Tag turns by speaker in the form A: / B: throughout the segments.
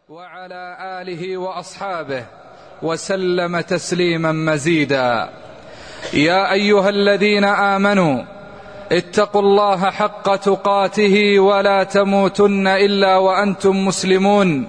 A: وعلى آله وأصحابه وسلم تسليما مزيدا. يا أيها الذين آمنوا اتقوا الله حق تقاته ولا تموتن إلا وأنتم مسلمون.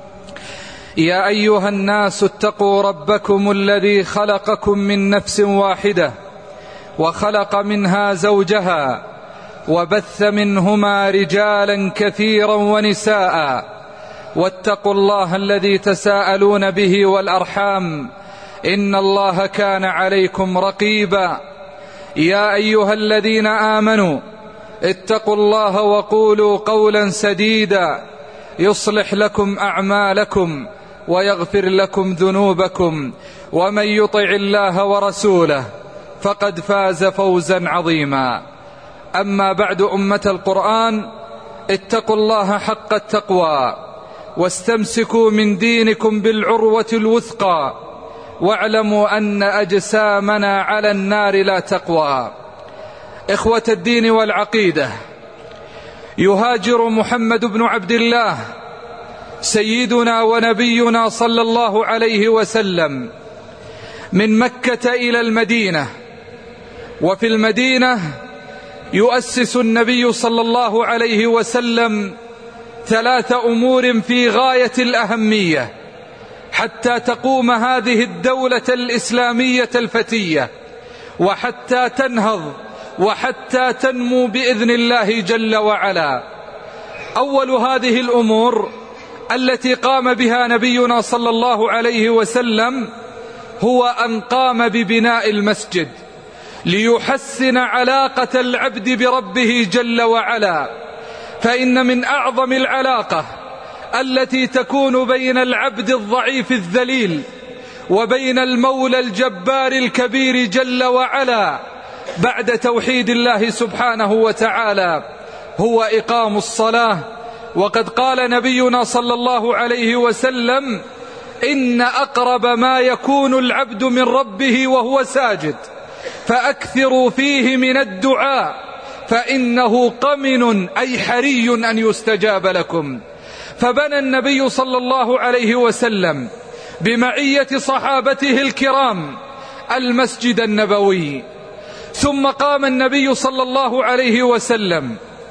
A: يا أيها الناس اتقوا ربكم الذي خلقكم من نفس واحدة وخلق منها زوجها وبث منهما رجالا كثيرا ونساء، واتقوا الله الذي تساءلون به والأرحام إن الله كان عليكم رقيبا. يا أيها الذين آمنوا اتقوا الله وقولوا قولا سديدا يصلح لكم أعمالكم ويغفر لكم ذنوبكم، ومن يطع الله ورسوله فقد فاز فوزا عظيما. أما بعد، أمة القرآن، اتقوا الله حق التقوى واستمسكوا من دينكم بالعروة الوثقى، واعلموا أن أجسامنا على النار لا تقوى. إخوة الدين والعقيدة، يهاجر محمد بن عبد الله سيدنا ونبينا صلى الله عليه وسلم من مكة إلى المدينة، وفي المدينة يؤسس النبي صلى الله عليه وسلم 3 أمور في غاية الأهمية حتى تقوم هذه الدولة الإسلامية الفتية، وحتى تنهض وحتى تنمو بإذن الله جل وعلا. أول هذه الأمور التي قام بها نبينا صلى الله عليه وسلم هو أن قام ببناء المسجد ليحسن علاقة العبد بربه جل وعلا، فإن من أعظم العلاقة التي تكون بين العبد الضعيف الذليل وبين المولى الجبار الكبير جل وعلا بعد توحيد الله سبحانه وتعالى هو إقام الصلاة. وقد قال نبينا صلى الله عليه وسلم: إن أقرب ما يكون العبد من ربه وهو ساجد فأكثروا فيه من الدعاء فإنه قمن أي حري أن يستجاب لكم. فبنى النبي صلى الله عليه وسلم بمعية صحابته الكرام المسجد النبوي، ثم قام النبي صلى الله عليه وسلم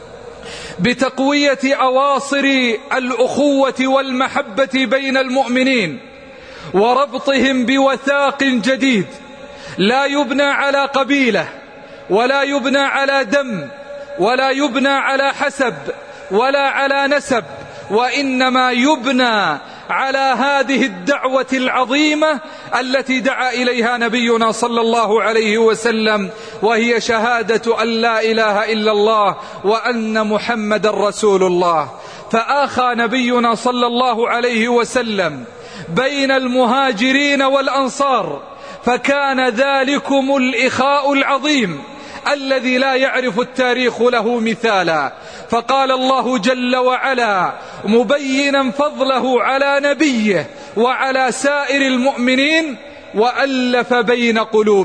A: بتقوية أواصر الأخوة والمحبة بين المؤمنين وربطهم بوثاق جديد لا يبنى على قبيلة ولا يبنى على دم ولا يبنى على حسب ولا على نسب، وإنما يبنى على هذه الدعوة العظيمة التي دعا إليها نبينا صلى الله عليه وسلم، وهي شهادة أن لا إله إلا الله وأن محمد رسول الله. فآخى نبينا صلى الله عليه وسلم بين المهاجرين والأنصار، فكان ذلكم الإخاء العظيم الذي لا يعرف التاريخ له مثالا. فقال الله جل وعلا مبينا فضله على نبيه وعلى سائر المؤمنين: وألف بين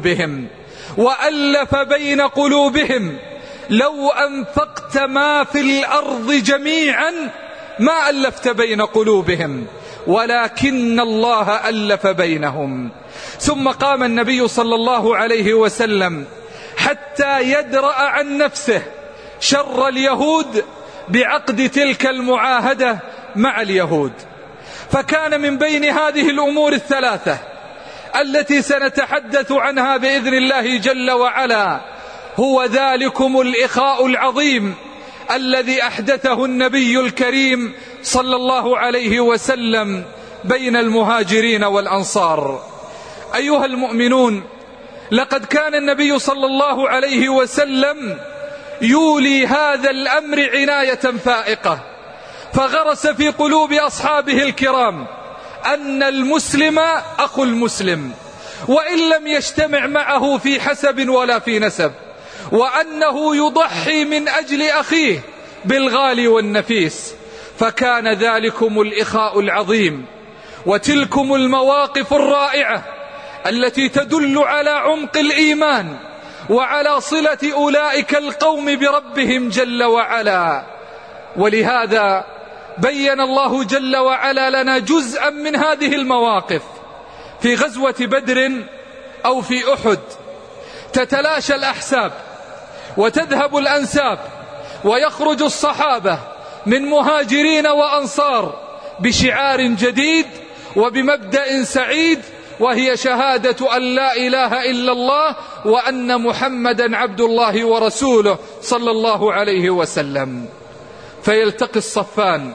A: قلوبهم لو أنفقت ما في الأرض جميعا ما ألفت بين قلوبهم ولكن الله ألف بينهم. ثم قام النبي صلى الله عليه وسلم حتى يدرأ عن نفسه شر اليهود بعقد تلك المعاهدة مع اليهود. فكان من بين هذه الأمور 3 التي سنتحدث عنها بإذن الله جل وعلا هو ذلكم الإخاء العظيم الذي أحدثه النبي الكريم صلى الله عليه وسلم بين المهاجرين والأنصار. أيها المؤمنون، لقد كان النبي صلى الله عليه وسلم يولي هذا الأمر عناية فائقة، فغرس في قلوب أصحابه الكرام أن المسلم أخو المسلم وإن لم يجتمع معه في حسب ولا في نسب، وأنه يضحي من أجل أخيه بالغالي والنفيس. فكان ذلكم الإخاء العظيم وتلكم المواقف الرائعة التي تدل على عمق الإيمان وعلى صلة أولئك القوم بربهم جل وعلا. ولهذا بين الله جل وعلا لنا جزءا من هذه المواقف. في غزوة بدر أو في أحد تتلاشى الأحساب وتذهب الأنساب، ويخرج الصحابة من مهاجرين وأنصار بشعار جديد وبمبدأ سعيد، وهي شهادة أن لا إله إلا الله وأن محمدا عبد الله ورسوله صلى الله عليه وسلم. فيلتقي الصفان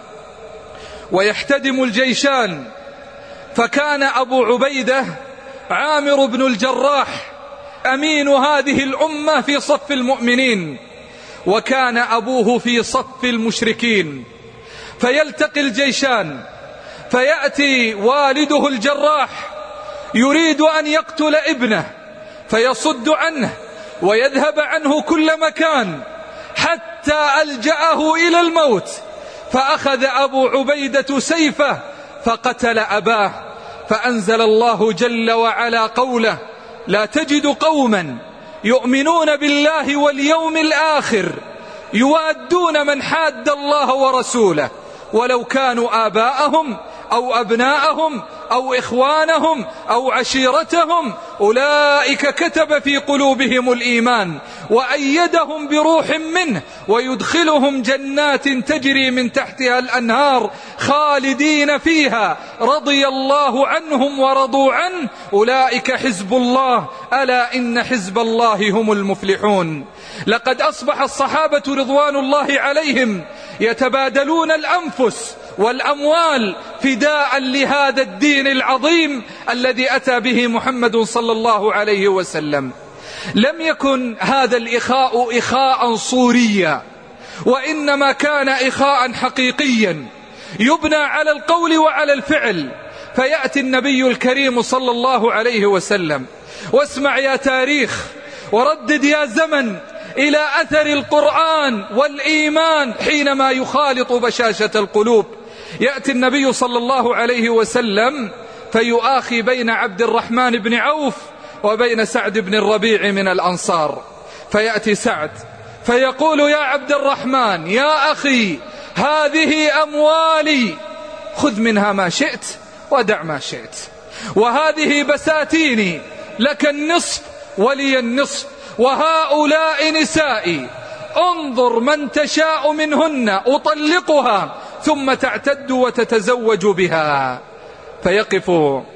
A: ويحتدم الجيشان. فكان أبو عبيدة عامر بن الجراح أمين هذه الأمة في صف المؤمنين، وكان أبوه في صف المشركين. فيلتقي الجيشان، فيأتي والده الجراح يريد أن يقتل ابنه، فيصد عنه ويذهب عنه كل مكان حتى ألجأه إلى الموت، فأخذ أبو عبيدة سيفه فقتل أباه. فأنزل الله جل وعلا قوله: لا تجد قوما يؤمنون بالله واليوم الآخر يوادون من حاد الله ورسوله ولو كانوا آباءهم أو أبناءهم أو إخوانهم أو عشيرتهم أولئك كتب في قلوبهم الإيمان وأيدهم بروح منه ويدخلهم جنات تجري من تحتها الأنهار خالدين فيها رضي الله عنهم ورضوا عنه أولئك حزب الله ألا إن حزب الله هم المفلحون. لقد أصبح الصحابة رضوان الله عليهم يتبادلون الأنفس والأموال فداء لهذا الدين العظيم الذي أتى به محمد صلى الله عليه وسلم. لم يكن هذا الإخاء إخاء صوريا، وإنما كان إخاء حقيقيا يبنى على القول وعلى الفعل. فيأتي النبي الكريم صلى الله عليه وسلم، واسمع يا تاريخ وردد يا زمن إلى أثر القرآن والإيمان حينما يخالط بشاشة القلوب. يأتي النبي صلى الله عليه وسلم فيؤاخي بين عبد الرحمن بن عوف وبين سعد بن الربيع من الأنصار. فيأتي سعد فيقول: يا عبد الرحمن يا أخي، هذه أموالي، خذ منها ما شئت ودع ما شئت، وهذه بساتيني، لك النصف ولي النصف، وهؤلاء نسائي، انظر من تشاء منهن أطلقها ثم تعتد وتتزوج بها. فيقف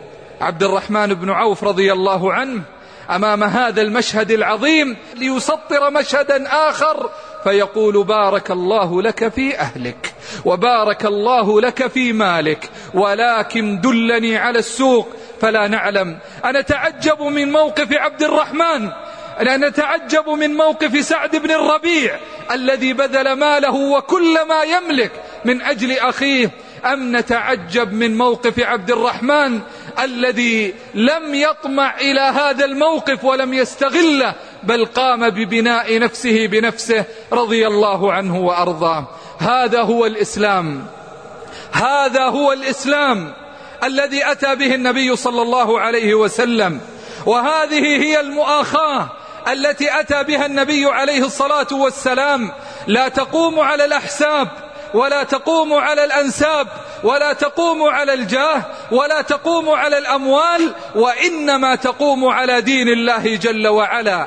A: عبد الرحمن بن عوف رضي الله عنه أمام هذا المشهد العظيم ليسطر مشهدا آخر، فيقول: بارك الله لك في أهلك وبارك الله لك في مالك، ولكن دلني على السوق فلا نعلم. أنا أتعجب من موقف عبد الرحمن، أنا نتعجب من موقف سعد بن الربيع الذي بذل ماله وكل ما يملك من أجل أخيه، أم نتعجب من موقف عبد الرحمن الذي لم يطمع إلى هذا الموقف ولم يستغله، بل قام ببناء نفسه بنفسه رضي الله عنه وأرضاه. هذا هو الإسلام، هذا هو الإسلام الذي أتى به النبي صلى الله عليه وسلم، وهذه هي المؤاخاة التي أتى بها النبي عليه الصلاة والسلام. لا تقوم على الأحساب، ولا تقوم على الأنساب، ولا تقوم على الجاه، ولا تقوم على الأموال، وإنما تقوم على دين الله جل وعلا.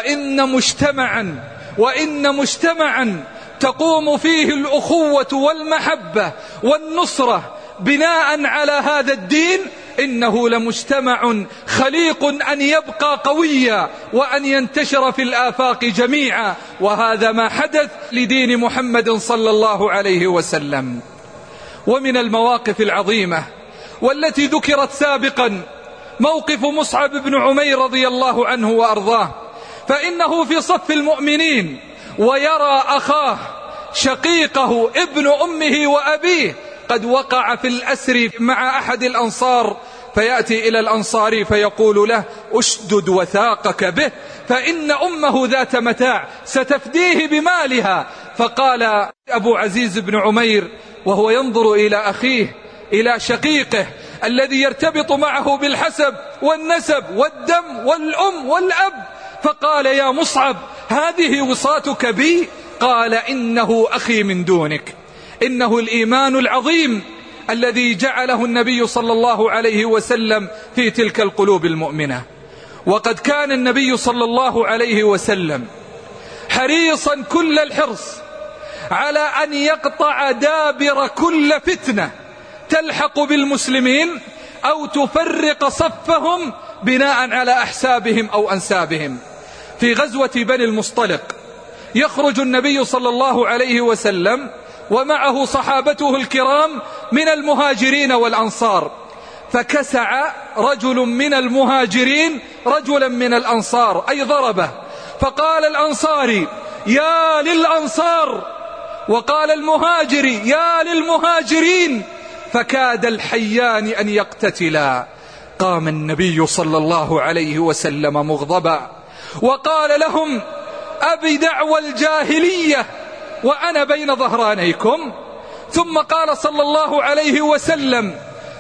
A: وإن مجتمعا تقوم فيه الأخوة والمحبة والنصرة بناء على هذا الدين، إنه لمجتمع خليق أن يبقى قويا وأن ينتشر في الآفاق جميعا. وهذا ما حدث لدين محمد صلى الله عليه وسلم. ومن المواقف العظيمة والتي ذكرت سابقا موقف مصعب بن عمير رضي الله عنه وأرضاه، فإنه في صف المؤمنين ويرى أخاه شقيقه ابن أمه وأبيه قد وقع في الأسر مع أحد الأنصار، فيأتي إلى الأنصاري فيقول له: أشدد وثاقك به، فإن أمه ذات متاع ستفديه بمالها. فقال أبو عزيز بن عمير وهو ينظر إلى أخيه، إلى شقيقه الذي يرتبط معه بالحسب والنسب والدم والأم والأب، فقال: يا مصعب، هذه وصاتك بي؟ قال: إنه أخي من دونك، إنه الإيمان العظيم الذي جعله النبي صلى الله عليه وسلم في تلك القلوب المؤمنة. وقد كان النبي صلى الله عليه وسلم حريصا كل الحرص على أن يقطع دابر كل فتنة تلحق بالمسلمين أو تفرق صفهم بناء على أحسابهم أو أنسابهم. في غزوة بني المصطلق يخرج النبي صلى الله عليه وسلم ومعه صحابته الكرام من المهاجرين والأنصار، فكسع رجل من المهاجرين رجلا من الأنصار أي ضربه، فقال الأنصاري يا للأنصار، وقال المهاجري يا للمهاجرين، فكاد الحيان أن يقتتلا. قام النبي صلى الله عليه وسلم مغضبا وقال لهم أبي دعوى الجاهلية وأنا بين ظهرانيكم؟ ثم قال صلى الله عليه وسلم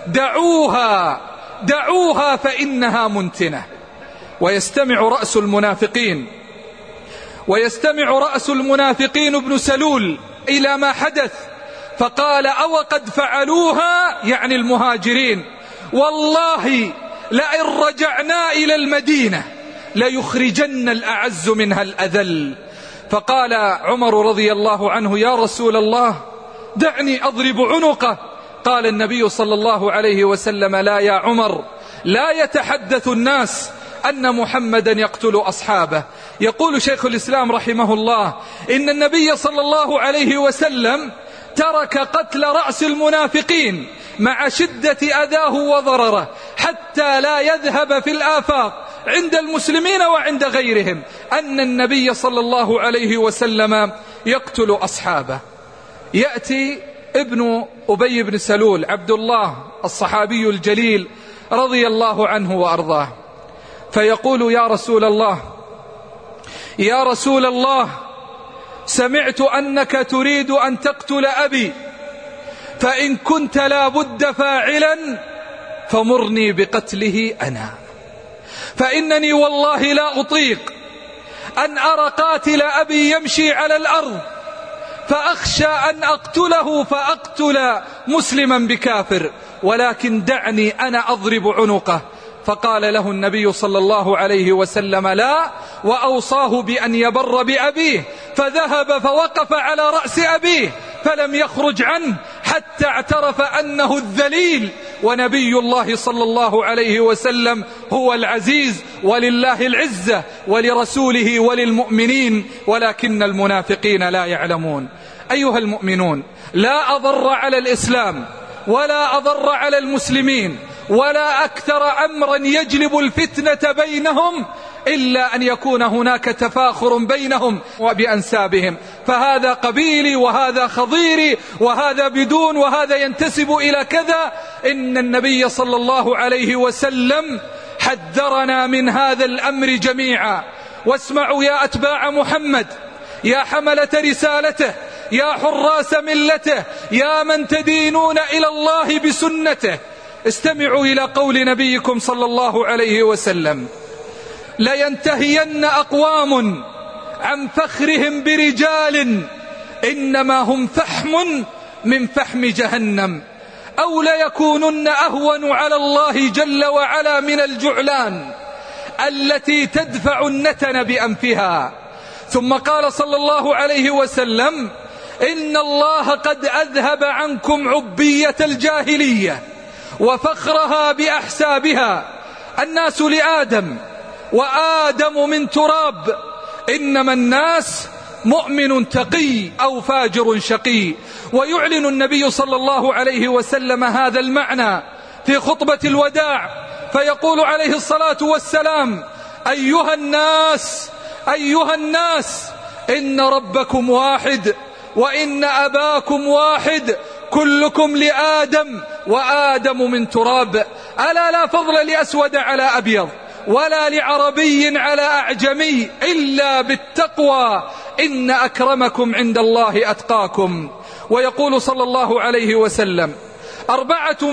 A: دعوها فإنها منتنة. ويستمع رأس المنافقين ابن سلول إلى ما حدث، فقال أو قد فعلوها، يعني المهاجرين، والله لئن رجعنا إلى المدينة ليخرجن الأعز منها الأذل. فقال عمر رضي الله عنه يا رسول الله دعني أضرب عنقه. قال النبي صلى الله عليه وسلم لا يا عمر، لا يتحدث الناس أن محمدا يقتل أصحابه. يقول شيخ الإسلام رحمه الله إن النبي صلى الله عليه وسلم ترك قتل رأس المنافقين مع شدة أذاه وضرره حتى لا يذهب في الآفاق عند المسلمين وعند غيرهم أن النبي صلى الله عليه وسلم يقتل أصحابه. يأتي ابن أبي بن سلول عبد الله الصحابي الجليل رضي الله عنه وأرضاه، فيقول يا رسول الله سمعت أنك تريد أن تقتل أبي، فإن كنت لا بد فاعلا فمرني بقتله أنا، فإنني والله لا أطيق أن أرى قاتل أبي يمشي على الأرض فأخشى أن أقتله فأقتل مسلما بكافر، ولكن دعني أنا أضرب عنقه. فقال له النبي صلى الله عليه وسلم لا، وأوصاه بأن يبر بأبيه، فذهب فوقف على رأس أبيه فلم يخرج عنه حتى اعترف أنه الذليل، ونبي الله صلى الله عليه وسلم هو العزيز، ولله العزة ولرسوله وللمؤمنين ولكن المنافقين لا يعلمون. أيها المؤمنون، لا أضر على الإسلام ولا أضر على المسلمين ولا أكثر أمرا يجلب الفتنة بينهم إلا أن يكون هناك تفاخر بينهم وبأنسابهم، فهذا قبيلي وهذا خضيري وهذا بدون وهذا ينتسب إلى كذا. إن النبي صلى الله عليه وسلم حذرنا من هذا الأمر جميعا. واسمعوا يا أتباع محمد، يا حملة رسالته، يا حراس ملته، يا من تدينون إلى الله بسنته، استمعوا إلى قول نبيكم صلى الله عليه وسلم لينتهين أقوام عن فخرهم برجال إنما هم فحم من فحم جهنم، أو ليكونن أهون على الله جل وعلا من الجعلان التي تدفع النتن بأنفها. ثم قال صلى الله عليه وسلم إن الله قد أذهب عنكم عبية الجاهلية وفخرها بأحسابها، الناس لآدم وآدم من تراب، إنما الناس مؤمن تقي أو فاجر شقي. ويعلن النبي صلى الله عليه وسلم هذا المعنى في خطبة الوداع، فيقول عليه الصلاة والسلام أيها الناس إن ربكم واحد وإن أباكم واحد، كلكم لآدم وآدم من تراب، ألا لا فضل لأسود على أبيض ولا لعربي على أعجمي إلا بالتقوى، إن أكرمكم عند الله أتقاكم. ويقول صلى الله عليه وسلم أربعة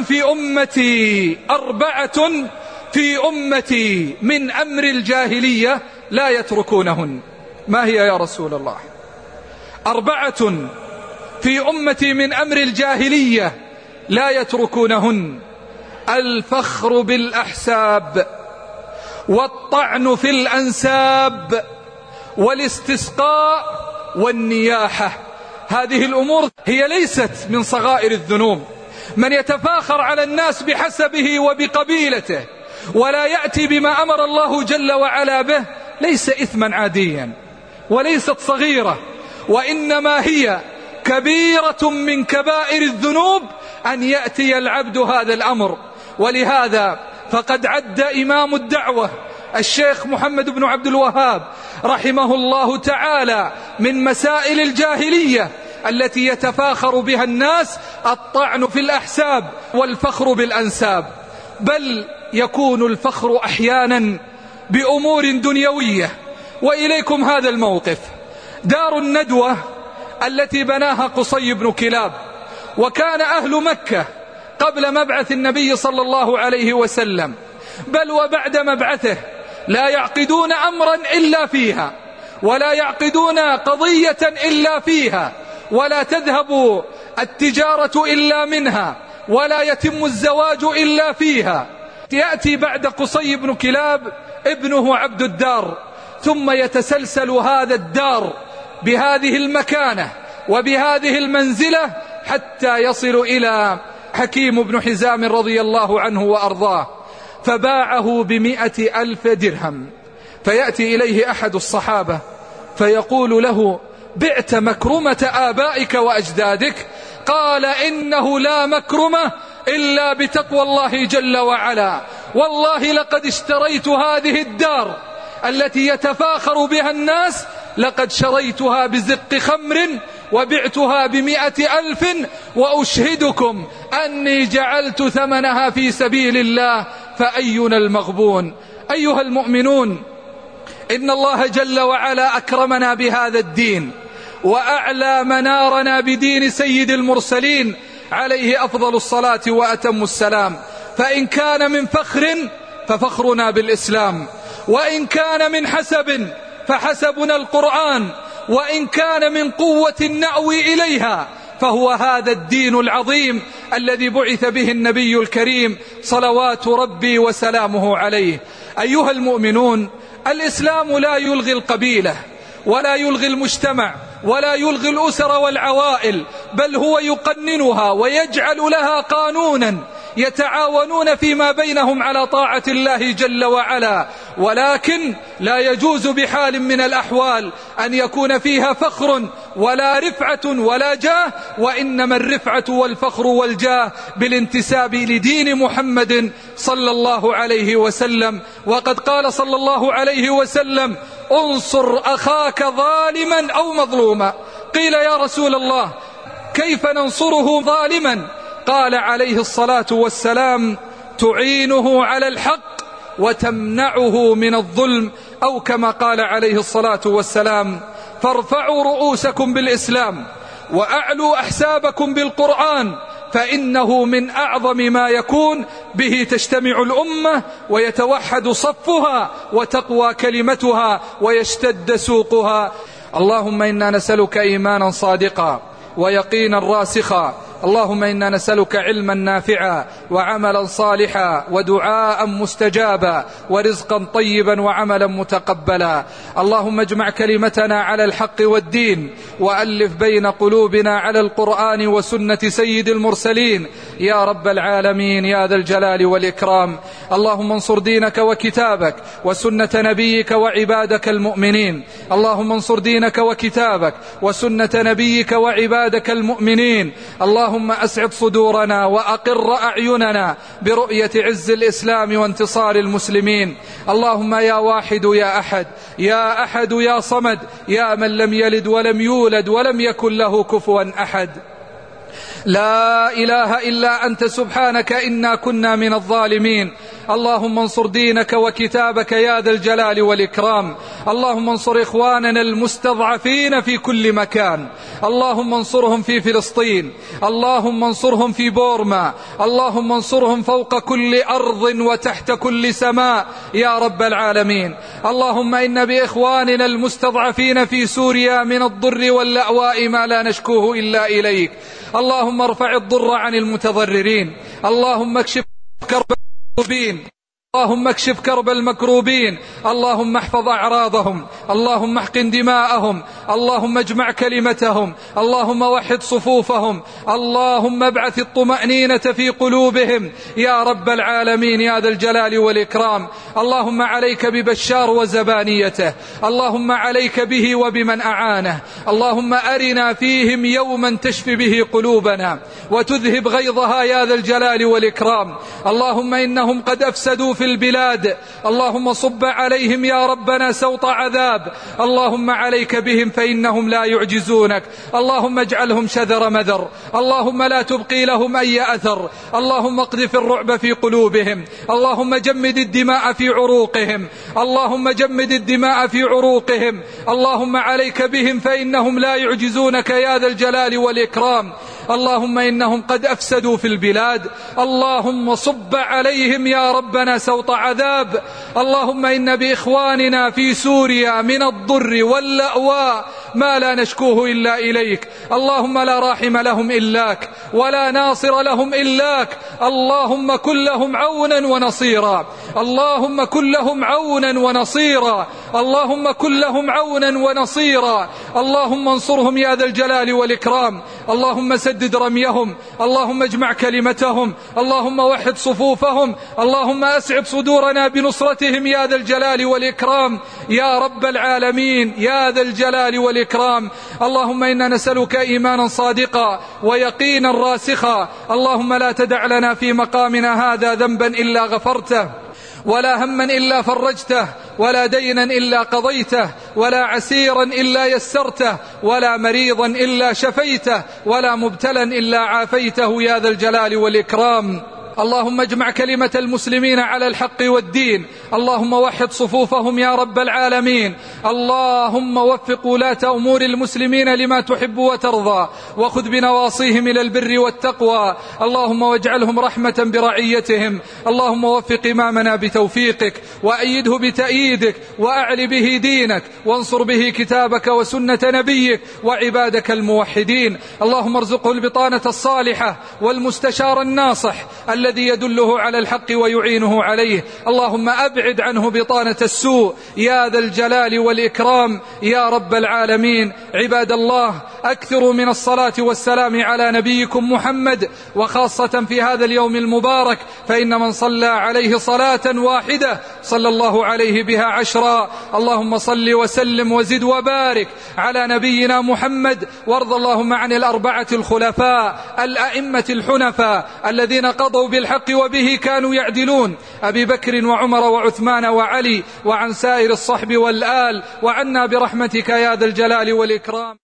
A: في أمتي من أمر الجاهلية لا يتركونهن. ما هي يا رسول الله؟ 4 في أمتي من أمر الجاهلية لا يتركونهن: الفخر بالأحساب، والطعن في الأنساب، والاستسقاء، والنياحة. هذه الأمور هي ليست من صغائر الذنوب. من يتفاخر على الناس بحسبه وبقبيلته ولا يأتي بما أمر الله جل وعلا به ليس إثما عاديا وليست صغيرة، وإنما هي كبيرة من كبائر الذنوب أن يأتي العبد هذا الأمر. ولهذا فقد عد إمام الدعوة الشيخ محمد بن عبد الوهاب رحمه الله تعالى من مسائل الجاهلية التي يتفاخر بها الناس الطعن في الأحساب والفخر بالأنساب، بل يكون الفخر أحيانا بأمور دنيوية. وإليكم هذا الموقف: دار الندوة التي بناها قصي بن كلاب، وكان أهل مكة قبل مبعث النبي صلى الله عليه وسلم بل وبعد مبعثه لا يعقدون أمرا إلا فيها، ولا يعقدون قضية إلا فيها، ولا تذهب التجارة إلا منها، ولا يتم الزواج إلا فيها. يأتي بعد قصي بن كلاب ابنه عبد الدار، ثم يتسلسل هذا الدار بهذه المكانة وبهذه المنزلة حتى يصل إلى حكيم بن حزام رضي الله عنه وأرضاه، فباعه ب100,000 درهم. فيأتي إليه أحد الصحابة فيقول له: بعت مكرمة آبائك وأجدادك؟ قال: إنه لا مكرمة إلا بتقوى الله جل وعلا، والله لقد اشتريت هذه الدار التي يتفاخر بها الناس، لقد شريتها بزق خمر وبعتها ب100,000، وأشهدكم أني جعلت ثمنها في سبيل الله، فأينا المغبون؟ أيها المؤمنون، إن الله جل وعلا أكرمنا بهذا الدين، وأعلى منارنا بدين سيد المرسلين عليه أفضل الصلاة وأتم السلام. فإن كان من فخر ففخرنا بالإسلام، وإن كان من حسب فحسبنا القرآن، وإن كان من قوة نأوي إليها فهو هذا الدين العظيم الذي بعث به النبي الكريم صلوات ربي وسلامه عليه. أيها المؤمنون، الإسلام لا يلغي القبيلة ولا يلغي المجتمع ولا يلغي الأسر والعوائل، بل هو يقننها ويجعل لها قانونا يتعاونون فيما بينهم على طاعة الله جل وعلا. ولكن لا يجوز بحال من الأحوال أن يكون فيها فخر ولا رفعة ولا جاه، وإنما الرفعة والفخر والجاه بالانتساب لدين محمد صلى الله عليه وسلم. وقد قال صلى الله عليه وسلم: انصر أخاك ظالما أو مظلوما. قيل: يا رسول الله، كيف ننصره ظالما؟ قال عليه الصلاة والسلام: تعينه على الحق وتمنعه من الظلم، أو كما قال عليه الصلاة والسلام: فارفعوا رؤوسكم بالإسلام وأعلوا أحسابكم بالقرآن، فإنه من أعظم ما يكون به تجتمع الأمة ويتوحد صفها وتقوى كلمتها ويشتد سوقها. اللهم إنا نسألك إيمانا صادقا ويقينا راسخا، اللهم إنا نسألك علما نافعا وعملا صالحا ودعاء مستجابا ورزقا طيبا وعملا متقبلا. اللهم اجمع كلمتنا على الحق والدين، وألف بين قلوبنا على القرآن وسنة سيد المرسلين يا رب العالمين يا ذا الجلال والإكرام. اللهم انصر دينك وكتابك وسنة نبيك وعبادك المؤمنين. اللهم انصر دينك وكتابك وسنة نبيك وعبادك المؤمنين. اللهم أسعد صدورنا وأقر أعيننا برؤية عز الإسلام وانتصار المسلمين. اللهم يا واحد يا أحد، يا أحد يا صمد، يا من لم يلد ولم يولد ولم يكن له كفوا أحد، لا إله إلا أنت سبحانك إنا كنا من الظالمين. اللهم انصر دينك وكتابك يا ذا الجلال والإكرام. اللهم انصر إخواننا المستضعفين في كل مكان، اللهم انصرهم في فلسطين، اللهم انصرهم في بورما، اللهم انصرهم فوق كل أرض وتحت كل سماء يا رب العالمين. اللهم إن بإخواننا المستضعفين في سوريا من الضر واللأواء ما لا نشكوه إلا إليك. اللهم ارفع الضر عن المتضررين، اللهم اكشف كرب المكروبين، اللهم اكشف كرب المكروبين، اللهم احفظ أعراضهم، اللهم احقن دماءهم، اللهم اجمع كلمتهم، اللهم وحد صفوفهم، اللهم ابعث الطمأنينة في قلوبهم يا رب العالمين يا ذا الجلال والإكرام. اللهم عليك ببشار وزبانيته، اللهم عليك به وبمن أعانه، اللهم أرنا فيهم يوما تشفي به قلوبنا وتذهب غيظها يا ذا الجلال والإكرام. اللهم إنهم قد أفسدوا في البلاد، اللهم صب عليهم يا ربنا سوط عذاب، اللهم عليك بهم فإنهم لا يعجزونك، اللهم اجعلهم شذر مذر، اللهم لا تبقي لهم أي أثر، اللهم اقذف الرعب في قلوبهم، اللهم جمد الدماء في عروقهم، اللهم جمد الدماء في عروقهم، اللهم عليك بهم فإنهم لا يعجزونك يا ذا الجلال والإكرام. اللهم إنهم قد أفسدوا في البلاد، اللهم صب عليهم يا ربنا سوط عذاب. اللهم إن بإخواننا في سوريا من الضر واللأواء ما لا نشكوه إلا إليك، اللهم لا راحم لهم إلاك ولا ناصر لهم إلاك، اللهم كن لهم عونا ونصيرا، اللهم كن لهم عونا ونصيرا، اللهم كن لهم عونا ونصيرا، اللهم انصرهم يا ذا الجلال والإكرام، اللهم سدد رميهم، اللهم اجمع كلمتهم، اللهم وحد صفوفهم، اللهم أسعد صدورنا بنصرتهم يا ذا الجلال والإكرام يا رب العالمين يا ذا الجلال والإكرام. اللهم إنا نسألك إيمانا صادقا ويقينا راسخا، اللهم لا تدع لنا في مقامنا هذا ذنبا إلا غفرته، ولا هما إلا فرجته، ولا دينا إلا قضيته، ولا عسيرا إلا يسرته، ولا مريضا إلا شفيته، ولا مبتلا إلا عافيته يا ذا الجلال والإكرام. اللهم اجمع كلمة المسلمين على الحق والدين، اللهم وحد صفوفهم يا رب العالمين، اللهم وفق ولاة أمور المسلمين لما تحب وترضى، وخذ بنواصيهم إلى البر والتقوى، اللهم واجعلهم رحمة برعيتهم، اللهم وفق إمامنا بتوفيقك، وأيده بتأييدك، وأعل به دينك، وانصر به كتابك وسنة نبيك وعبادك الموحدين. اللهم ارزقه البطانة الصالحة والمستشار الناصح الذي يدله على الحق ويعينه عليه، اللهم أبعد عنه بطانة السوء يا ذا الجلال والإكرام يا رب العالمين. عباد الله، أكثروا من الصلاة والسلام على نبيكم محمد، وخاصة في هذا اليوم المبارك، فإن من صلى عليه صلاة واحدة صلى الله عليه بها 10. اللهم صل وسلم وزد وبارك على نبينا محمد، وارض اللهم عن الأربعة الخلفاء الأئمة الحنفاء الذين قضوا بالحق وبه كانوا يعدلون، أبي بكر وعمر وعثمان وعلي، وعن سائر الصحب والآل، وعنا برحمتك يا ذا الجلال والإكرام.